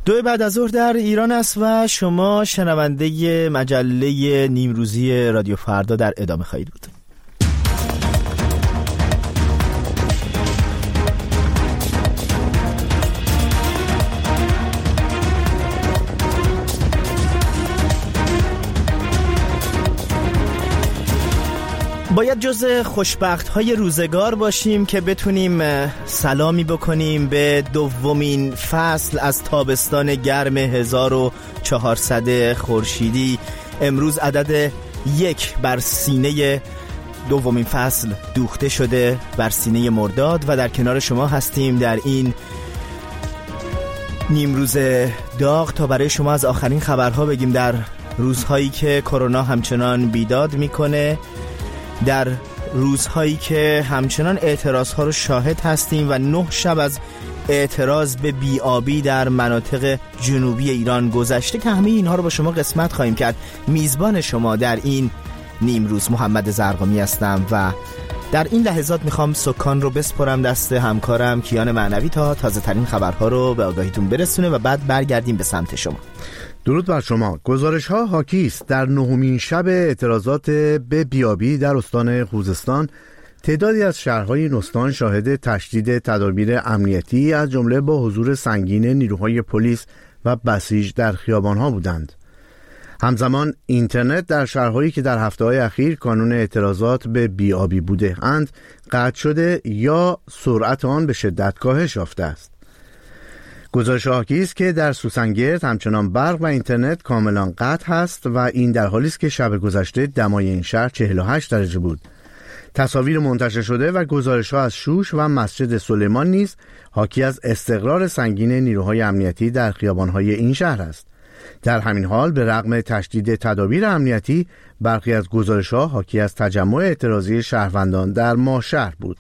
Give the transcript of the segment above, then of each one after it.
2 بعد از ظهر در ایران است و شما شنونده مجله نیمروزی رادیو فردا در ادامه خواهید بود. باید جز خوشبخت‌های روزگار باشیم که بتونیم سلامی بکنیم به دومین فصل از تابستان گرم 1400 خورشیدی. امروز عدد 1 بر سینه دومین فصل دوخته شده، بر سینه مرداد، و در کنار شما هستیم در این نیمروز داغ تا برای شما از آخرین خبرها بگیم در روزهایی که کرونا همچنان بیداد میکنه، در روزهایی که همچنان اعتراضها رو شاهد هستیم و 9 شب از اعتراض به بی‌آبی در مناطق جنوبی ایران گذشته که همه اینها رو با شما قسمت خواهیم کرد. میزبان شما در این نیمروز محمد زرقامی هستم و در این لحظات میخوام سکان رو بسپرم دست همکارم کیان معنوی تا تازه ترین خبرها رو به آگاهیتون برسونه و بعد برگردیم به سمت شما. درود بر شما. گزارش‌ها حاکی است در 9مین شب اعتراضات به بی‌آبی در استان خوزستان تعدادی از شهرهای این استان شاهد تشدید تدابیر امنیتی از جمله با حضور سنگین نیروهای پلیس و بسیج در خیابان‌ها بودند. همزمان اینترنت در شهرهایی که در هفته‌های اخیر کانون اعتراضات به بی‌آبی بوده اند قطع شده یا سرعت آن به شدت کاهش یافته است. گزارش حاکی است که در سوسنگرد همچنان برق و اینترنت کاملا قطع هست و این در حالی است که شب گذشته دمای این شهر 48 درجه بود. تصاویر منتشر شده و گزارش‌ها از شوش و مسجد سلیمان نیز حاکی از استقرار سنگین نیروهای امنیتی در خیابان‌های این شهر است. در همین حال به رغم تشدید تدابیر امنیتی برخی از گزارش‌ها حاکی از تجمع اعتراضی شهروندان در ماشهر بود.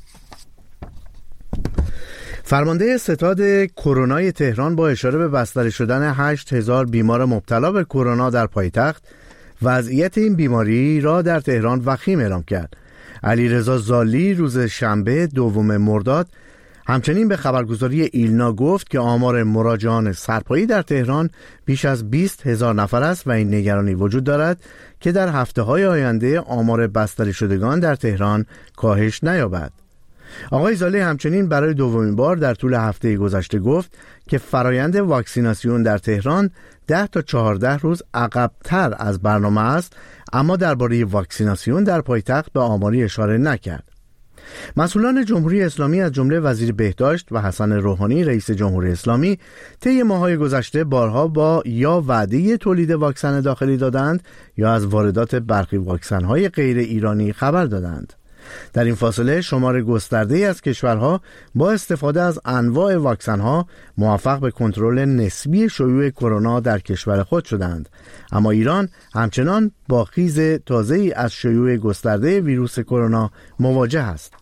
فرمانده ستاد کرونای تهران با اشاره به بستری شدن 8000 بیمار مبتلا به کرونا در پایتخت وضعیت این بیماری را در تهران وخیم اعلام کرد. علیرضا زالی روز شنبه 2 مرداد همچنین به خبرگزاری ایلنا گفت که آمار مراجعان سرپایی در تهران بیش از 20,000 نفر است و این نگرانی وجود دارد که در هفته‌های آینده آمار بستری شدگان در تهران کاهش نیابد. آقای زالی همچنین برای دومین بار در طول هفته گذشته گفت که فرایند واکسیناسیون در تهران 10 تا 14 روز عقب‌تر از برنامه است، اما درباره واکسیناسیون در پایتخت به آماری اشاره نکرد. مسئولان جمهوری اسلامی از جمله وزیر بهداشت و حسن روحانی رئیس جمهوری اسلامی طی ماه‌های گذشته بارها با یا وعده تولید واکسن داخلی دادند یا از واردات برخی واکسن‌های غیر ایرانی خبر دادند. در این فاصله شمار گسترده‌ای از کشورها با استفاده از انواع واکسن‌ها موفق به کنترل نسبی شیوع کرونا در کشور خود شدند، اما ایران همچنان با خیز تازه‌ای از شیوع گسترده ویروس کرونا مواجه است.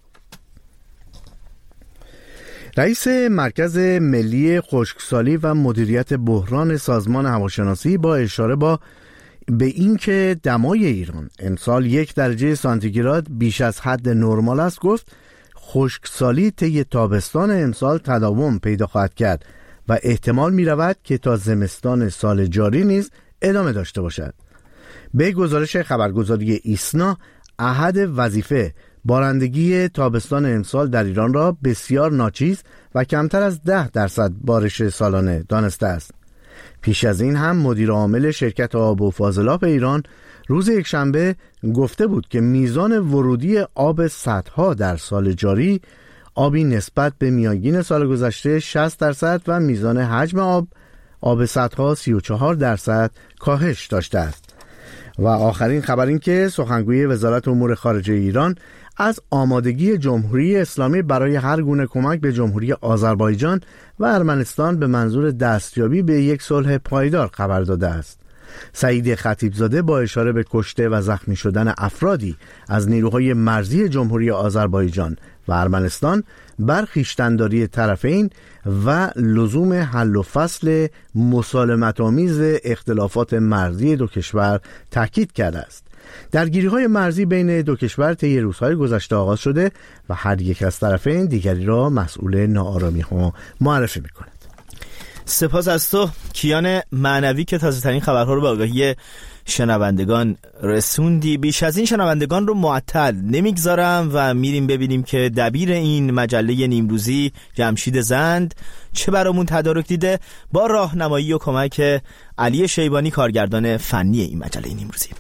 رئیس مرکز ملی خشکسالی و مدیریت بحران سازمان هواشناسی با اشاره به اینکه دمای ایران امسال 1 درجه سانتیگراد بیش از حد نرمال است گفت خشکسالی طی تابستان امسال تداوم پیدا خواهد کرد و احتمال می رود که تا زمستان سال جاری نیز ادامه داشته باشد. به گزارش خبرگزاری ایسنا احد وظیفه بارندگی تابستان امسال در ایران را بسیار ناچیز و کمتر از 10% بارش سالانه دانسته است. پیش از این هم مدیر عامل شرکت آب و فاضلاب ایران روز یکشنبه گفته بود که میزان ورودی آب سدها در سال جاری آبی نسبت به میانگین سال گذشته 60% و میزان حجم آب سدها 34% کاهش داشته است. و آخرین خبر این که سخنگوی وزارت امور خارجه ایران از آمادگی جمهوری اسلامی برای هر گونه کمک به جمهوری آذربایجان و ارمنستان به منظور دستیابی به یک صلح پایدار خبر داده است. سعید خطیبزاده با اشاره به کشته و زخمی شدن افرادی از نیروهای مرزی جمهوری آذربایجان و ارمنستان بر خویشتن‌داری طرفین و لزوم حل و فصل مسالمت‌آمیز اختلافات مرزی دو کشور تاکید کرده است. درگیری‌های مرزی بین دو کشور طی روزهای گذشته آغاز شده و هر یک از طرفین دیگری را مسئول ناآرامی‌ها معرفی می‌کند. سپاس از تو کیان معنوی که تازه ترین خبرها رو به آگاهی شنوندگان رسوندی. بیش از این شنوندگان رو معطل نمیگذارم و میریم ببینیم که دبیر این مجله نیمروزی جمشید زند چه برامون تدارک دیده با راهنمایی و کمک علی شیبانی کارگردان فنی این مجله نیمروزی.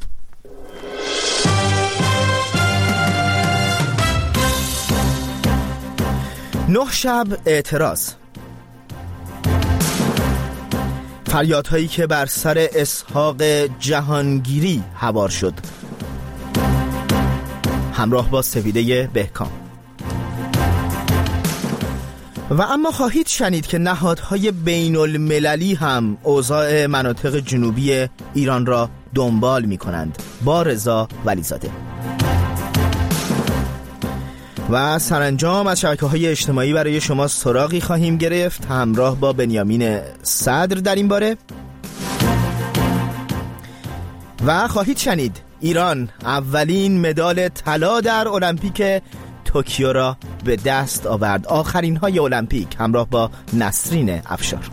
9 شب اعتراض. فریادهایی که بر سر اسحاق جهانگیری هوار شد، همراه با سپیده بهکام. و اما خواهید شنید که نهادهای بین المللی هم اوضاع مناطق جنوبی ایران را دنبال می کنند با رضا ولیزاده. و سرانجام از شبکه‌های اجتماعی برای شما سراغی خواهیم گرفت همراه با بنیامین صدر در این باره. و خواهید شنید ایران اولین مدال طلا در المپیک توکیو را به دست آورد. آخرین های المپیک همراه با نسرین افشار.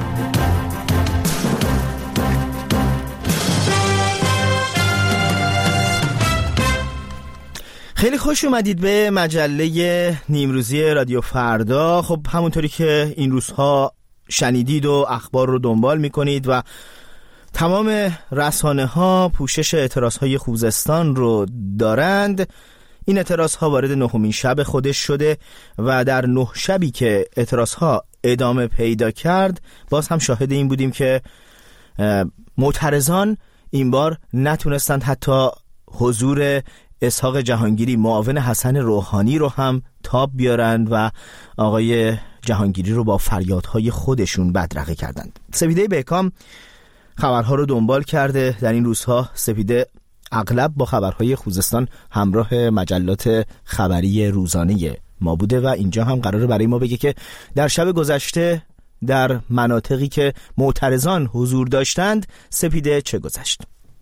خیلی خوش اومدید به مجله نیمروزی رادیو فردا. خب همونطوری که این روزها شنیدید و اخبار رو دنبال میکنید و تمام رسانه ها پوشش اعتراض های خوزستان رو دارند، این اعتراض ها وارد 9مین شب خودش شده و در 9 شبی که اعتراض ها ادامه پیدا کرد باز هم شاهد این بودیم که معترضان این بار نتونستند حتی حضور اسحاق جهانگیری معاون حسن روحانی رو هم تاب بیارند و آقای جهانگیری رو با فریادهای خودشون بدرقه کردند. سپیده بهکام خبرها رو دنبال کرده در این روزها. سپیده اغلب با خبرهای خوزستان همراه مجلات خبری روزانه ما بوده و اینجا هم قراره برای ما بگه که در شب گذشته در مناطقی که معترضان حضور داشتند سپیده چه گذشت.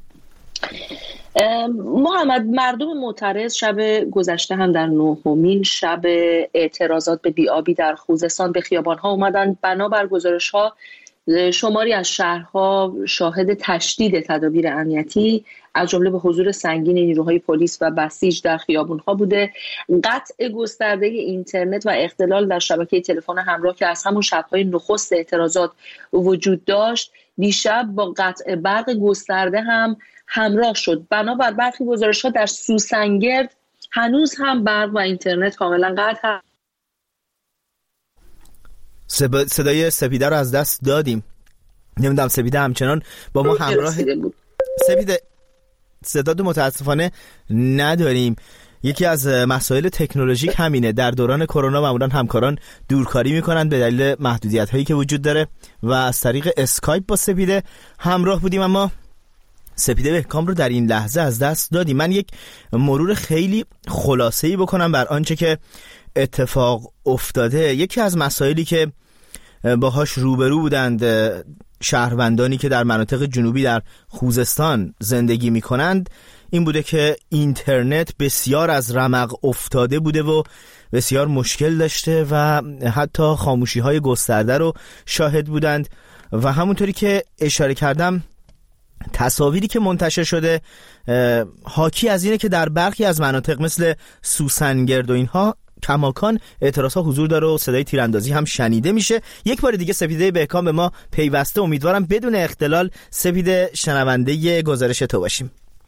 محمد، مردم معترض شب گذشته هم در 9مین شب اعتراضات به بی‌آبی در خوزستان به خیابان‌ها اومدن. بنابر گزارش‌ها شماری از شهرها شاهد تشدید تدابیر امنیتی از جمله به حضور سنگین نیروهای پلیس و بسیج در خیابان‌ها بوده. قطع گسترده اینترنت و اختلال در شبکه تلفن همراه که از همون شب‌های نخست اعتراضات وجود داشت دیشب با قطع برق گسترده هم همراه شد. بنابر برخی گزارش‌ها در سوسنگرد هنوز هم برق و اینترنت کاملا قطع. صدای سپیده رو از دست دادیم. نمیدونم سپیده همچنان با ما همراه. سپیده صدا تو متاسفانه نداریم. یکی از مسائل تکنولوژیک همینه. در دوران کرونا معمولا همکاران دورکاری میکنن به دلیل محدودیت هایی که وجود داره و از طریق اسکایپ با سپیده همراه بودیم اما سپیده بهکام رو در این لحظه از دست دادیم. من یک مرور خیلی خلاصه‌ای بکنم بر آنچه که اتفاق افتاده. یکی از مسائلی که باهاش روبرو بودند شهروندانی که در مناطق جنوبی در خوزستان زندگی میکنند این بوده که اینترنت بسیار از رمق افتاده بوده و بسیار مشکل داشته و حتی خاموشی‌های گسترده رو شاهد بودند و همونطوری که اشاره کردم تصاویری که منتشر شده حاکی از اینه که در برخی از مناطق مثل سوسنگرد و اینها کماکان اعتراضها حضور داره و صدای تیراندازی هم شنیده میشه. یک بار دیگه سپیده بهکام به ما پیوسته. امیدوارم بدون اختلال سپیده شنونده گزارش تو باشیم.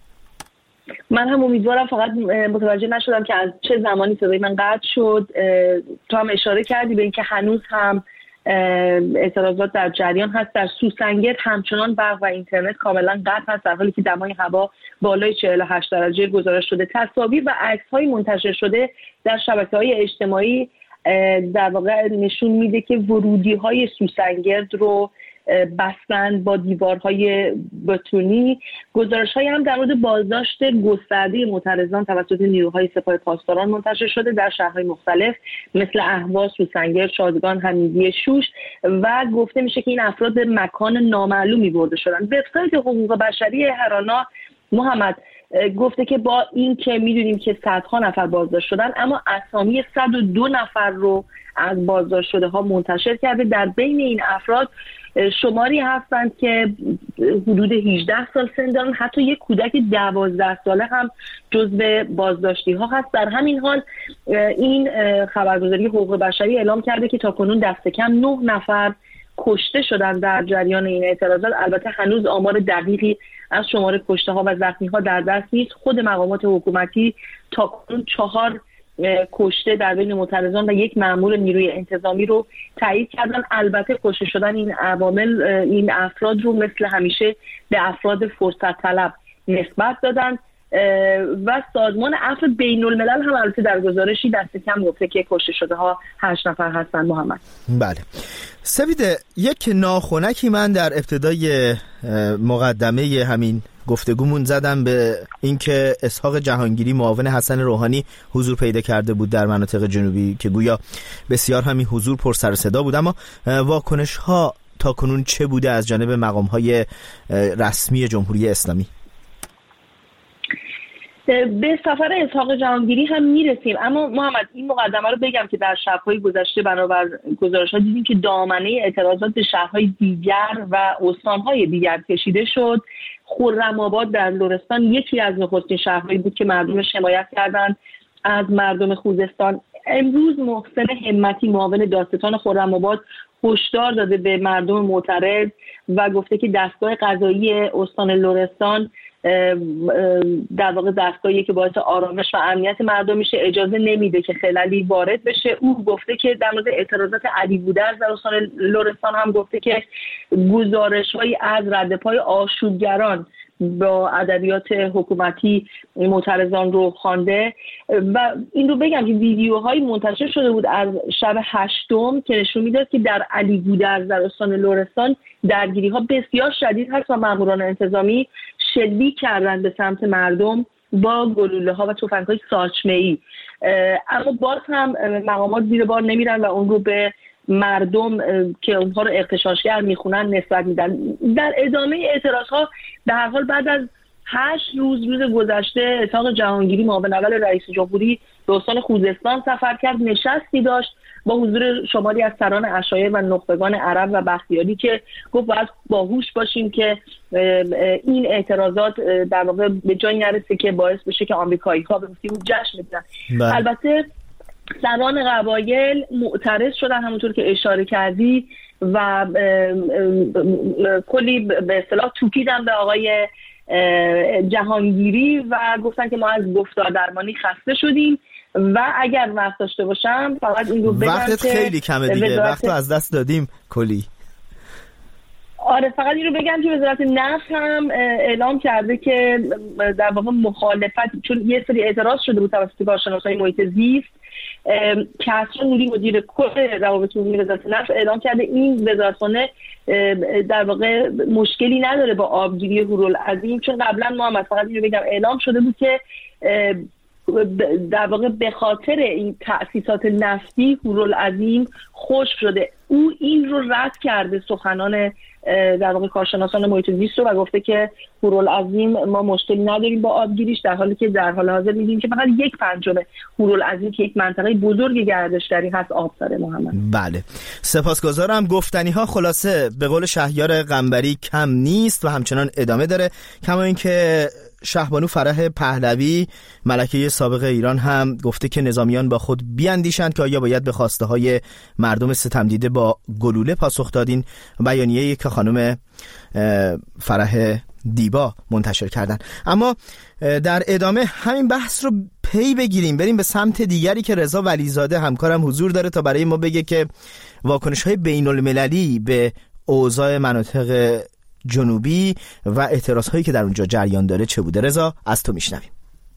من هم امیدوارم، فقط متوجه نشدم که از چه زمانی صدای من قطع شد. تو هم اشاره کردی به اینکه هنوز هم اعتراضات در جریان هست. در سوسنگرد همچنان برق و اینترنت کاملا قطع هست در حالی که دمای هوا بالای 48 درجه گزارش شده. تصاویر و عکس‌های منتشر شده در شبکه‌های اجتماعی در واقع نشون میده که ورودی‌های سوسنگرد رو بستند با دیوارهای بتونی. گزارش‌هایی هم در مورد بازداشت گسترده معترضان توسط نیروهای سپاه پاسداران منتشر شده در شهرهای مختلف مثل اهواز، سوسنگرد، شادگان، حمیدیه، شوش و گفته میشه که این افراد به مکان نامعلومی برده شدن. وبسایت حقوق بشری هرانا محمد گفته که با این که میدونیم که صدها نفر بازداشت شدن اما اسامی 102 نفر رو از بازداشت شده ها منتشر کرده. در بین این افراد شماری هستند که حدود 18 سال سن دارن، حتی یک کودک 12 ساله هم جزو بازداشتی ها هست. در همین حال این خبرگزاری حقوق بشری اعلام کرده که تاکنون دست کم 9 نفر کشته شدن در جریان این اعتراضات. البته هنوز آمار دقیقی از شمار کشته ها و زخمی ها در دست نیست. خود مقامات حکومتی تاکنون 4 کشته در بین معترضان و 1 مأمور نیروی انتظامی رو تایید کردن. البته کشته شدن این افراد رو مثل همیشه به افراد فرصت طلب نسبت دادن و سازمان عفو بین الملل هم البته در گزارشی دست کم گفته که کشته شده ها 8 نفر هستن. محمد بله سپیده، یک ناخنکی من در ابتدای مقدمه همین گفتگومون زدم به اینکه اسحاق جهانگیری معاون حسن روحانی حضور پیدا کرده بود در مناطق جنوبی که گویا بسیار همین حضور پر سر و صدا بود، اما واکنش ها تا کنون چه بوده از جانب مقام های رسمی جمهوری اسلامی؟ به سفر اسحاق جهانگیری هم میرسیم، اما محمد این مقدمه رو بگم که در شب‌های گذشته بنابر گزارش‌ها دیدیم که دامنه اعتراضات به شهرهای دیگر و استان‌های دیگر کشیده شد. خرم‌آباد در لرستان یکی از نخستین شهرهایی بود که مردمش حمایت کردند از مردم خوزستان. امروز محسن همتی معاون دادستان خرم‌آباد هشدار داده به مردم معترض و گفته که دستگاه قضایی استان لرستان در واقع دستگاهی که باعث آرامش و امنیت مردم میشه، اجازه نمیده که خللی وارد بشه. او گفته که در مورد اعتراضات علی بودرز در استان لرستان هم گفته که گزارش‌هایی از رد پای آشوبگران با ادبیات حکومتی معترضان رو خوانده و این رو بگم که ویدیوهایی منتشر شده بود از شب 8م که نشون میداد که در علی گودرز در استان لرستان درگیری‌ها بسیار شدید هست و ماموران انتظامی شلیک کردن به سمت مردم با گلوله‌ها و تفنگ‌های ساچمه‌ای. اما باز هم مقامات زیر بار نمیرن و اون رو به مردم که اونها رو اغتشاشگر میخونن نسبت میدن. در ادامه اعتراضها به هر حال بعد از 8 روز گذشته اسحاق جهانگیری معاون اول رئیس جمهوری به استان خوزستان سفر کرد، نشستی داشت با حضور شماری از سران عشایر و نخبگان عرب و بختیاری که گفت باید باهوش باشیم که این اعتراضات در واقع به جایی نرسه که باعث بشه که آمریکایی‌ها به اون جشن بگیرن. البته سران قبایل معترض شدن همونطور که اشاره کردی و کلی به اصطلاح توکیدن به آقای جهانگیری و گفتن که ما از گفتار درمانی خسته شدیم و اگر وقت داشته باشم فقط این رو بگم وقتت خیلی کمه دیگه، وقتو از دست دادیم کلی. آره فقط این رو بگم که وزارت نفت هم اعلام کرده که در واقع مخالفت، چون یه سری اعتراض شده بود توسط کارشناسای محیط زیست، کسرا نوری مدیر کل روابط عمومی وزارت نفت اعلام کرده این وزارتخانه در واقع مشکلی نداره با آبگیری هورالعظیم، چون قبلا ما فقط این رو بگم اعلام شده بود که در واقع به خاطر این تأسیسات نفتی هورالعظیم خشک شده. او این رو رد کرده، سخنان در واقع کارشناسان محیط زیست رو، و گفته که هورالعظیم ما مشکلی نداریم با آبگیریش، در حالی که در حال حاضر می‌بینیم که فقط 1/5 هورالعظیم که یک منطقه بزرگ گردشگری هست آب داره. محمد بله سپاسگزارم. گفتنی‌ها خلاصه به قول شهریار قنبری کم نیست و همچنان ادامه داره، کما اینکه شهبانو فرح پهلوی ملکه سابق ایران هم گفته که نظامیان با خود بیاندیشند که آیا باید به خواسته های مردم ستم دیده با گلوله پاسخ دادین. بیانیه‌ای که خانم فرح دیبا منتشر کردن. اما در ادامه همین بحث رو پی بگیریم، بریم به سمت دیگری که رضا ولیزاده همکارم حضور داره تا برای ما بگه که واکنش‌های بین المللی به اوضاع مناطق جنوبی و اعتراض هایی که در اونجا جریان داره چه بوده. رضا از تو میشنویم.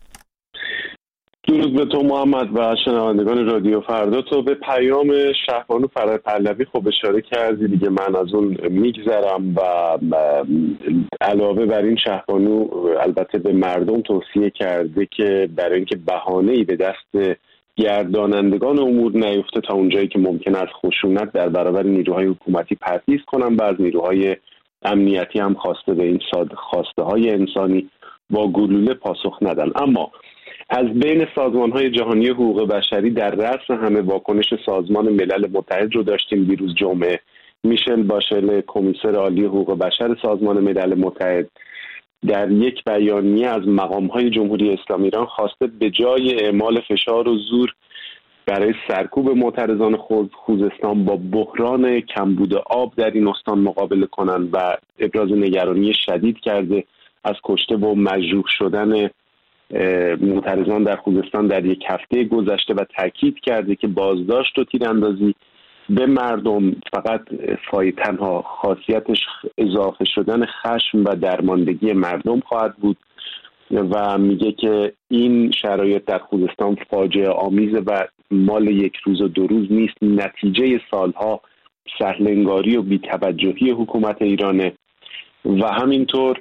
درود به تو محمد و شنوندگان رادیو فردا. تو به پیام شهبانو فرح پهلوی خب اشاره کردی دیگه، من از اون میگذرم و علاوه بر این شهبانو البته به مردم توصیه کرده که برای اینکه بهانه‌ای به دست گردانندگان امور نیفته تا اونجایی که ممکن است خشونت در برابر نیروهای حکومتی پرهیز کنن و از نیروهای امنیتی هم خواسته به این خواسته های انسانی با گلوله پاسخ ندن. اما از بین سازمان‌های جهانی حقوق بشری در رأس همه واکنش سازمان ملل متحد رو داشتیم دیروز جمعه میشل باشل، کمیسر عالی حقوق بشر سازمان ملل متحد، در یک بیانیه از مقام‌های جمهوری اسلامی ایران خواسته به جای اعمال فشار و زور برای سرکوب معترضان خوزستان با بحران کمبود آب در این استان مقابله کنند و ابراز نگرانی شدید کرده از کشته و مجروح شدن معترضان در خوزستان در یک هفته گذشته و تاکید کرده که بازداشت و تیراندازی به مردم فقط تنها خاصیتش اضافه شدن خشم و درماندگی مردم خواهد بود و میگه که این شرایط در خوزستان فاجعه آمیزه و مال یک روز و 2 روز نیست، نتیجه سالها سهلنگاری و بی‌توجهی حکومت ایرانه. و همینطور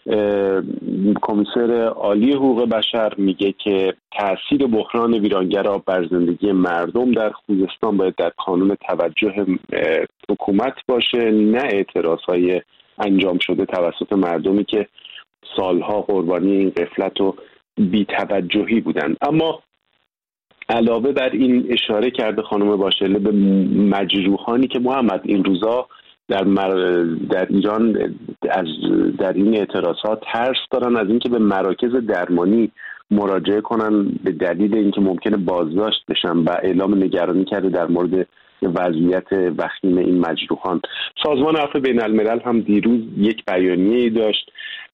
کمیسر عالی حقوق بشر میگه که تأثیر بحران ویرانگر بر زندگی مردم در خوزستان باید در کانون توجه حکومت باشه، نه اعتراضهای انجام شده توسط مردمی که سالها قربانی این غفلت و بی‌توجهی بودند. اما علاوه بر این اشاره کرده خانم باشله به مجروحانی که محمد این روزا در ایران در این اعتراضات ترس دارن از اینکه به مراکز درمانی مراجعه کنن به دلیل اینکه ممکنه بازداشت بشن و اعلام نگرانی کرده در مورد وضعیت وخیم این مجروحان. سازمان عفو بین الملل هم دیروز یک بیانیه‌ای داشت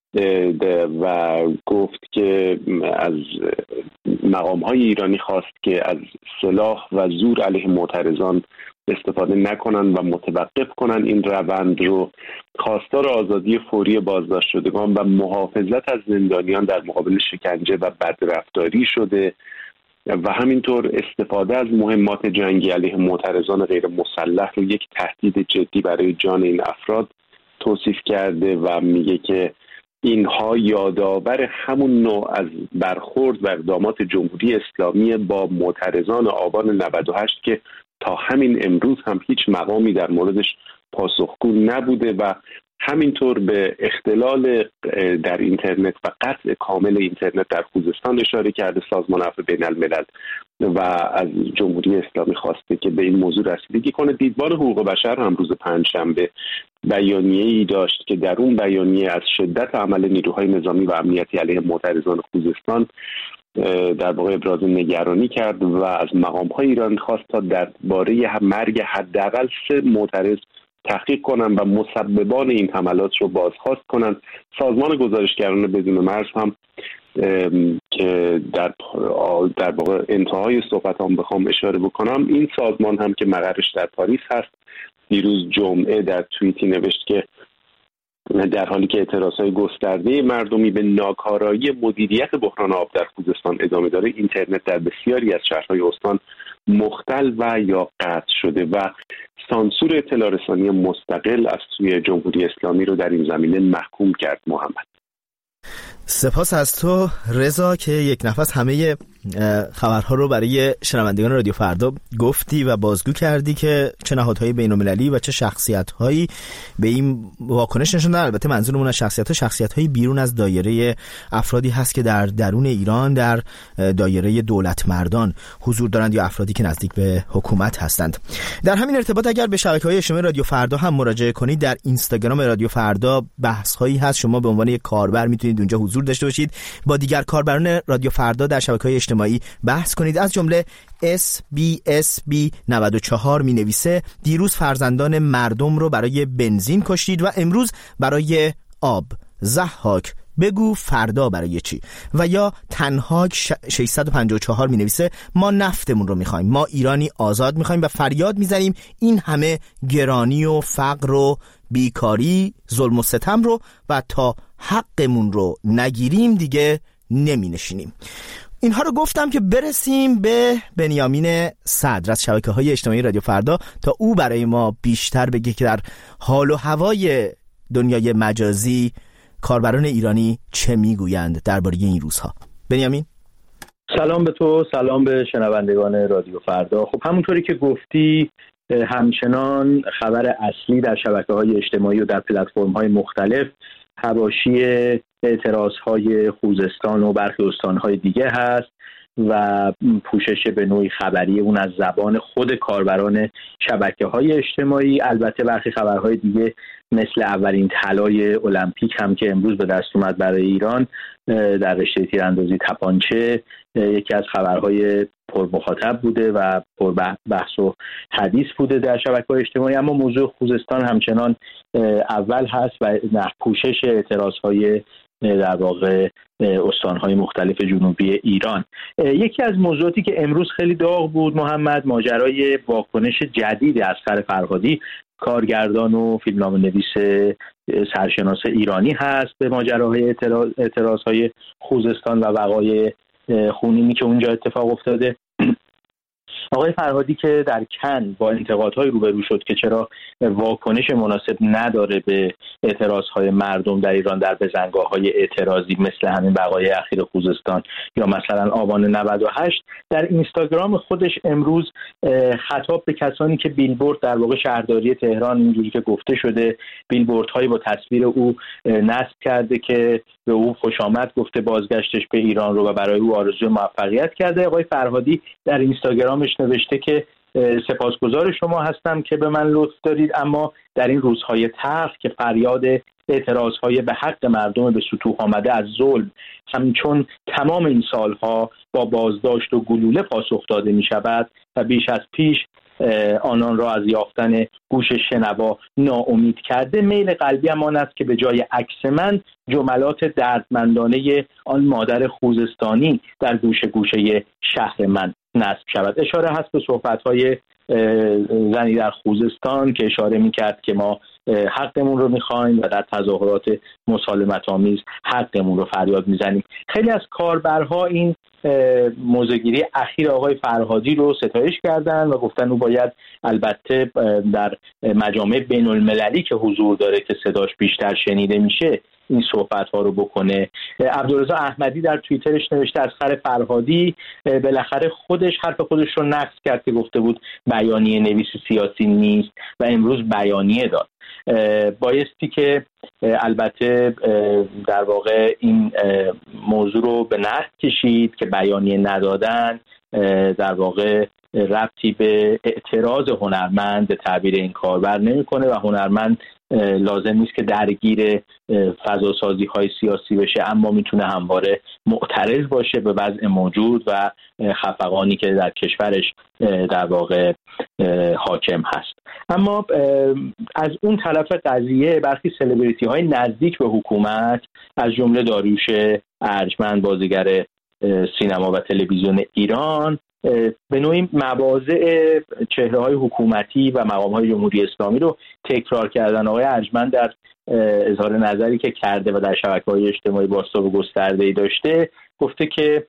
و گفت که از مقام‌های ایرانی خواست که از سلاح و زور علیه معترضان استفاده نکنن و متوقف کنن این روند رو. خواستار آزادی فوری بازداشت شدگان و محافظت از زندانیان در مقابل شکنجه و بدرفتاری شده و همینطور استفاده از مهمات جنگی علیه معترضان غیر مسلح رو یک تهدید جدی برای جان این افراد توصیف کرده و میگه که اینها یادآور همون نوع از برخورد و اقدامات جمهوری اسلامی با معترضان آبان 98 که تا همین امروز هم هیچ مقامی در موردش پاسخگو نبوده و همینطور به اختلال در اینترنت و قطع کامل اینترنت در خوزستان اشاره کرده سازمان عفو بین الملل و از جمهوری اسلامی خواسته که به این موضوع رسیدگی کنه. دیدبان حقوق بشر هم روز پنجشنبه بیانیه‌ای داشت که در اون بیانیه از شدت عمل نیروهای نظامی و امنیتی علیه معترضان خوزستان در واقع ابراز نگرانی کرد و از مقام‌های ایران خواست تا درباره مرگ حداقل 3 معترض تحقیق کنند و مسببان این حملات رو بازخواست کنند. سازمان گزارشگران بدون مرز هم که در واقع انتهای صحبتام بخوام اشاره بکنم، این سازمان هم که مقرش در پاریس هست دیروز جمعه در توییتی نوشت که در حالی که اعتراضهای گسترده مردمی به ناکارایی مدیریت بحران آب در خوزستان ادامه داره، اینترنت در بسیاری از شهرهای استان مختل و یا قطع شده و سانسور اطلاع رسانی مستقل از سوی جمهوری اسلامی رو در این زمینه محکوم کرد. محمد، سپاس از تو رضا که یک نفس همه خبرها رو برای شنوندگان رادیو فردا گفتی و بازگو کردی که چه نهادهای بین‌المللی و چه شخصیت‌هایی به این واکنش نشون دادن. البته منظورمون از شخصیت‌های بیرون از دایره افرادی هست که در درون ایران در دایره دولت مردان حضور دارند یا افرادی که نزدیک به حکومت هستند. در همین ارتباط اگر به شبکه‌های اجتماعی رادیو فردا هم مراجعه کنید، در اینستاگرام رادیو فردا بحث‌هایی هست، شما به عنوان یک کاربر میتونید اونجا حضور داشته باشید، با دیگر کاربران رادیو فردا در شبکه‌های اجتماعی بحث کنید. از جمله SBSB94 می نویسه دیروز فرزندان مردم رو برای بنزین کشتید و امروز برای آب. ضحاک بگو فردا برای چی؟ و یا تنهاک 654 می نویسه ما نفتمون رو میخوایم، ما ایرانی آزاد میخوایم و فریاد میزنیم این همه گرانی و فقر و بیکاری، ظلم و ستم رو و تا حقمون رو نگیریم دیگه نمی نشینیم. اینها رو گفتم که برسیم به بنیامین صدر از شبکه‌های اجتماعی رادیو فردا تا او برای ما بیشتر بگه که در حال و هوای دنیای مجازی کاربران ایرانی چه میگویند درباره این روزها. بنیامین، سلام به تو، سلام به شنوندگان رادیو فردا. خب همونطوری که گفتی همچنان خبر اصلی در شبکه‌های اجتماعی و در پلتفرم‌های مختلف حواشی اعتراض‌های خوزستان و برخی استان‌های دیگه هست و پوشش به نوعی خبری اون از زبان خود کاربران شبکه‌های اجتماعی. البته برخی خبرهای دیگه مثل اولین طلای المپیک هم که امروز به دست اومد برای ایران در رشته تیراندازی تپانچه یکی از خبرهای پرمخاطب بوده و پر بحث و حدیث بوده در شبکه‌های اجتماعی. اما موضوع خوزستان همچنان اول هست و پوشش اعتراضهای در واقع استانهای مختلف جنوبی ایران. یکی از موضوعاتی که امروز خیلی داغ بود محمد، ماجرای واکنش جدید اصغر فرهادی، کارگردان و فیلمنامه‌نویس سرشناس ایرانی هست به ماجراهای اعتراضهای خوزستان و وقایع خونینی که اونجا اتفاق افتاده. آقای فرهادی که در کن با انتقادهای روبرو شد که چرا واکنش مناسب نداره به اعتراضهای مردم در ایران در بزنگاه‌های اعتراضی مثل همین وقایع اخیر خوزستان یا مثلا آبان 98، در اینستاگرام خودش امروز خطاب به کسانی که بیلبورد در واقع شهرداری تهران اینجوری که گفته شده بیلبوردهایی با تصویر او نصب کرده که به او خوش آمد گفته بازگشتش به ایران رو و برای او آرزوی موفقیت کرده. آقای فرهادی در اینستاگرامش نوشته که سپاسگزار شما هستم که به من لطف دارید، اما در این روزهای تلخ که فریاد اعتراضهای به حق مردم به سطوح آمده از ظلم همچون تمام این سالها با بازداشت و گلوله پاسخ داده می شود و بیش از پیش آنان را از یافتن گوش شنوا ناامید کرده، میل قلبی آن است که به جای عکس من جملات دردمندانه آن مادر خوزستانی در گوشه گوشه شهر من نصب شود. اشاره هست به صحبت‌های زنی در خوزستان که اشاره می‌کرد که ما حقمون رو می‌خوایم و در تظاهرات مسالمت‌آمیز حقمون رو فریاد می‌زنیم. خیلی از کاربرها این موضع‌گیری اخیر آقای فرهادی رو ستایش کردن و گفتن او باید البته در مجامع بین‌المللی که حضور داره که صداش بیشتر شنیده میشه این صحبت‌ها رو بکنه. عبدالرضا احمدی در توییترش نوشته اصغر فرهادی بالاخره خودش حرف خودش رو نقض کرد که گفته بود بیانیه نویس سیاسی نیست و امروز بیانیه داد. بایستی که البته در واقع این موضوع رو به نقد کشید که بیانیه ندادن در واقع ربطی به اعتراض هنرمند به تعبیر این کاربر نمی‌کنه و هنرمند لازم نیست که درگیر فضاسازی های سیاسی بشه، اما میتونه همواره معترض باشه به وضع موجود و خفقانی که در کشورش در واقع حاکم هست. اما از اون طرف قضیه برخی سلبریتی های نزدیک به حکومت از جمله داریوش ارجمند بازیگر سینما و تلویزیون ایران به نوعی مواضع چهره‌های حکومتی و مقام‌های جمهوری اسلامی رو تکرار کردن. آقای ارجمند در اظهار نظری که کرده و در شبکه‌های اجتماعی بازتاب گسترده‌ای داشته گفته که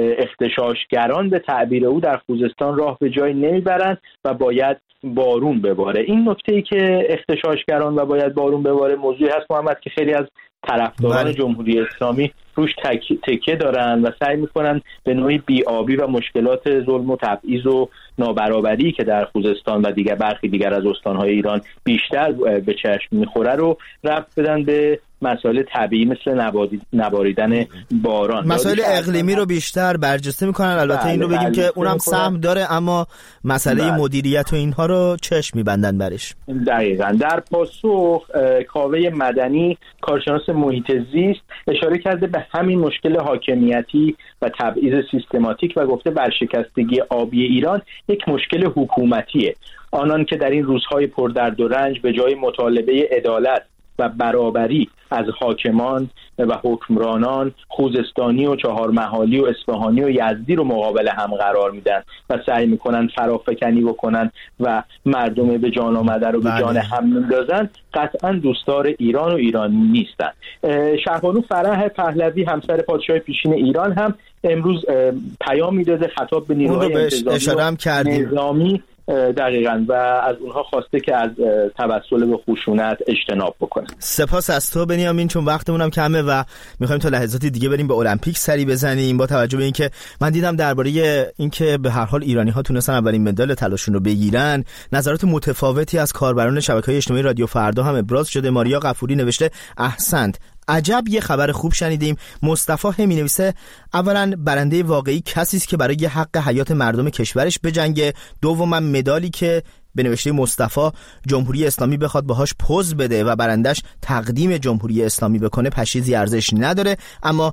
اغتشاشگران به تعبیر او در خوزستان راه به جای نمیبرند و باید بارون بباره. این نکته‌ای که اغتشاشگران و باید بارون بباره موضوعی هست محمد که خیلی از طرفداران جمهوری اسلامی روش تکیه دارن و سعی میکنن به نوعی بی‌آبی و مشکلات ظلم و تبعیض و نابرابری که در خوزستان و برخی دیگر از استانهای ایران بیشتر به چشم میخوره رو ربط بدن به مسائل طبیعی مثل نباریدن باران. مسائل اقلیمی رو بیشتر برجسته میکنن. البته این رو بگیم که اونم سهم داره، اما مسئله مدیریت و اینها رو چشم میبندن برش. دقیقاً. در پاسخ کاوه مدنی کارشناس محیط زیست اشاره کرده به همین مشکل حاکمیتی و تبعیض سیستماتیک و گفته ورشکستگی آبی ایران یک مشکل حکومتیه. آنان که در این روزهای پردرد و رنج به جای مطالبه عدالت و برابری از حاکمان و حکمرانان خوزستانی و چهارمحالی و اصفهانی و یزدی رو مقابل هم قرار میدن و سعی میکنن فرافکنی بکنن و مردم به جان آمده رو به جان هم میندازن، قطعا دوستدار ایران و ایرانی نیستن. شهبانو فرح پهلوی همسر پادشاه پیشین ایران هم امروز پیامی داده خطاب به نیروهای انتظامی نظامی دقیقاً و از اونها خواسته که از توسل به خشونت اجتناب بکنن. سپاس از تو بنیامین، چون وقتمون هم کمه و می‌خوایم تا لحظاتی دیگه بریم به المپیک سری بزنیم. با توجه به اینکه من دیدم درباره اینکه به هر حال ایرانی‌ها تونستن اولین مدال طلاشون رو بگیرن، نظرات متفاوتی از کاربران شبکه‌های اجتماعی رادیو فردا هم ابراز شده. ماریا غفوری نوشته احسنت، عجب یه خبر خوب شنیدیم. مصطفی هم می‌نویسه اولا برنده واقعی کسی است که برای حق حیات مردم کشورش بجنگه. دوما مدالی که به نوشته مصطفی جمهوری اسلامی بخواد باهاش پوز بده و برندش تقدیم جمهوری اسلامی بکنه پشیزی ارزش نداره. اما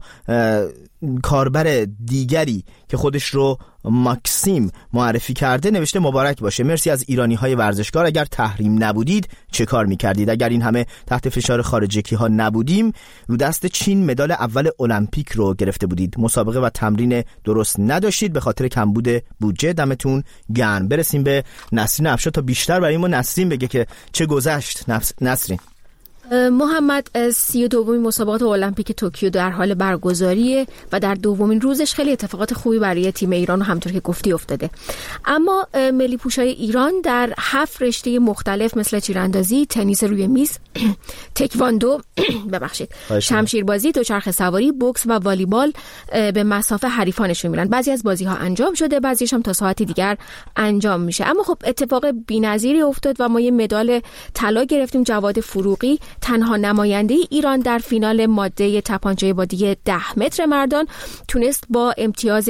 کاربر دیگری که خودش رو ماکسیم معرفی کرده نوشته مبارک باشه، مرسی از ایرانی‌های ورزشکار. اگر تحریم نبودید چه کار می‌کردید؟ اگر این همه تحت فشار خارجی‌ها نبودیم رو دست چین مدال اول المپیک رو گرفته بودید. مسابقه و تمرین درست نداشتید به خاطر کمبود بودجه. دمتون گرم. برسیم به نسرین افشار تا بیشتر برای ما نسرین بگه که چه گذشت. نسرین. محمد 32مین مسابقات المپیک توکیو در حال برگزاریه و در دومین روزش خیلی اتفاقات خوبی برای تیم ایران همونطور که گفتی افتاده. اما ملی پوشای ایران در 7 رشته مختلف مثل تیراندازی، تنیس روی میز، تکواندو، شمشیربازی، دوچرخه سواری، بوکس و والیبال به مسافه حریفانشون میرن. بعضی از بازی‌ها انجام شده، بعضیش هم تا ساعتی دیگر انجام میشه. اما خب اتفاق بی‌نظیری افتاد و ما یه مدال طلا گرفتیم. جواد فروغی تنها نماینده ایران در فینال ماده تپانچه بادی 10 متر مردان تونست با امتیاز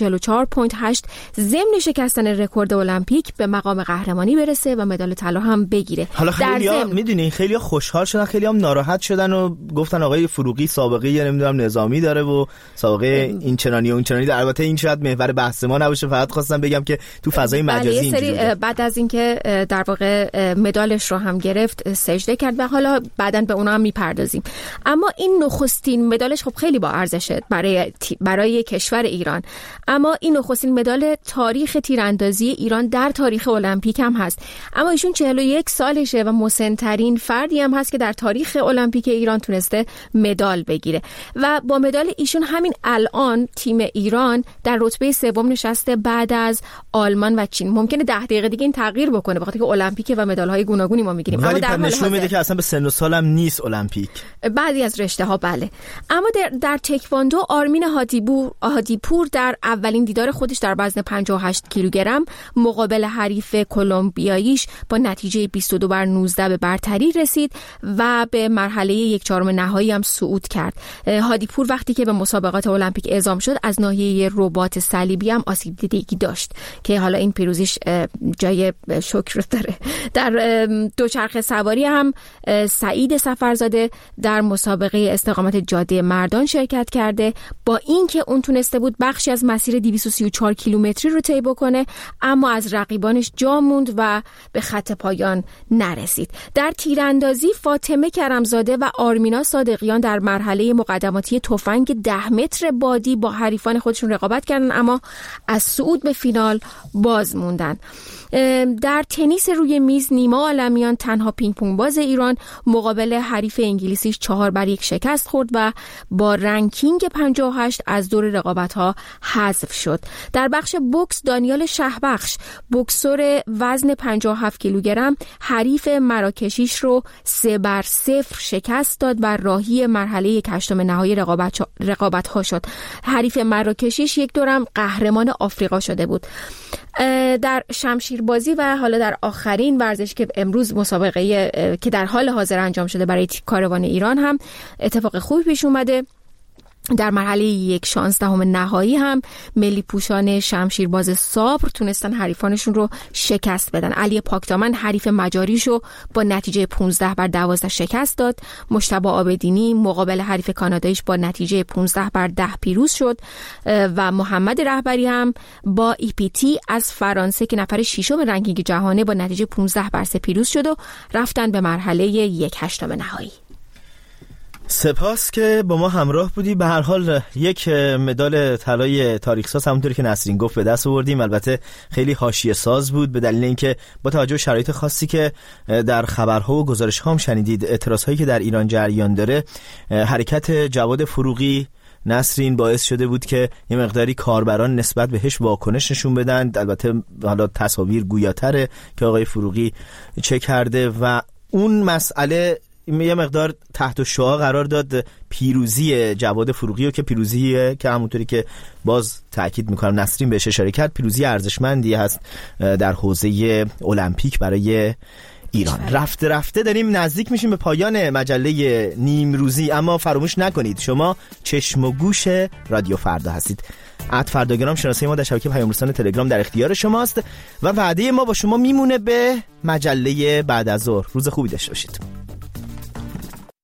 244.8 ضمن شکستن رکورد المپیک به مقام قهرمانی برسه و مدال طلا هم بگیره. حالا خیلی‌ها میدونی خیلی‌ها خوشحال شدن، خیلی‌ها هم ناراحت شدن و گفتن آقای فروغی سابقه نمیدونم نظامی داره و سابقه این چنانی و این چنانی. البته این شاید محور بحث ما نباشه، فقط خواستم بگم که تو فضای مجازی اینجوریه. بعد از اینکه در واقع مدالش رو هم گرفت سجده کرد و حالا بعدن به اونا هم میپردازیم. اما این نخستین مدالش خب خیلی با ارزشه برای کشور ایران. اما این نخستین مدال تاریخ تیراندازی ایران در تاریخ المپیک هم هست. اما ایشون 41 سالشه و مسن‌ترین فردی هم هست که در تاریخ المپیک ایران تونسته مدال بگیره و با مدال ایشون همین الان تیم ایران در رتبه سوم نشسته بعد از آلمان و چین. ممکنه 10 دقیقه دیگه این تغییر بکنه بخاطر که المپیک و مدال‌های گوناگونی ما میگیریم. اما در نشون میده که اصلا به سن و سالم نیست المپیک. بعضی از رشته ها بله. اما در تکواندو آرمین هادیپور در اولین دیدار خودش در وزن 58 کیلوگرم مقابل حریف کلمبیاییش با نتیجه 22-19 به برتری رسید و به مرحله 1/4 نهایی هم صعود کرد. هادیپور وقتی که به مسابقات المپیک اعزام شد از ناحیه رباط صلیبی هم آسیب دیدگی داشت که حالا این پیروزیش جای شکر داره. در دوچرخه سواری هم سعید سفرزاده در مسابقه استقامت جاده مردان شرکت کرده. با اینکه اون تونسته بود بخشی از مسیر 234 کیلومتری رو طی بکنه اما از رقیبانش جا موند و به خط پایان نرسید. در تیراندازی فاطمه کرمزاده و آرمینا صادقیان در مرحله مقدماتی تفنگ 10 متر بادی با حریفان خودشون رقابت کردن اما از صعود به فینال باز موندن. در تنیس روی میز نیما عالمیان تنها پینگ پونگ باز ایران مقابل حریف انگلیسیش 4-1 شکست خورد و با رنکینگ 58 از دور رقابت‌ها حذف شد. در بخش بوکس دانیال شهبخش بوکسور وزن 57 کیلوگرم حریف مراکشیش رو 3-0 شکست داد و راهی مرحله 8 نهایی رقابت‌ها شد. حریف مراکشیش یک دورم قهرمان آفریقا شده بود. در شمشیربازی و حالا در آخرین ورزش که امروز مسابقه که در حال حاضر انجام شده برای کاروان ایران هم اتفاق خوبی پیش اومده. در مرحله 1/16 نهایی هم ملی پوشان شمشیرباز صبر تونستن حریفانشون رو شکست بدن. علی پاکدامن حریف مجاریشو با نتیجه 15-12 شکست داد. مجتبی عابدینی مقابل حریف کاناداییش با نتیجه 15-10 پیروز شد و محمد رهبری هم با EPT از فرانسه که نفر 6م رنکینگ جهانه با نتیجه 15-3 پیروز شد و رفتن به مرحله 1/8 نهایی. سپاس که با ما همراه بودی. به هر حال یک مدال طلای تاریخ‌ساز همونطوری که نسرین گفت به دست آوردیم. البته خیلی حاشیه ساز بود به دلیل اینکه با توجه به شرایط خاصی که در خبرها و گزارش‌ها هم شنیدید، اعتراض‌هایی که در ایران جریان داره، حرکت جواد فروغی نسرین باعث شده بود که یه مقداری کاربران نسبت بهش واکنش نشون بدن. البته حالا تصاویر گویاتره که آقای فروغی چه کرده و اون مسئله یه مقدار تحت شعاع قرار داد پیروزی جواد فروغی رو که پیروزیه که همونطوری که باز تأکید میکنم نسرین بهش اشاره کرد، پیروزی ارزشمندی هست در حوزه المپیک برای ایران. رفته رفته داریم نزدیک میشیم به پایان مجله نیمروزی، اما فراموش نکنید شما چشم و گوش رادیو فردا هستید. @فرداگرام شناسه ما در شبکه پیام رسان تلگرام در اختیار شماست و وعده ما با شما میمونه به مجله بعد از ظهر. روز خوبی داشته باشید.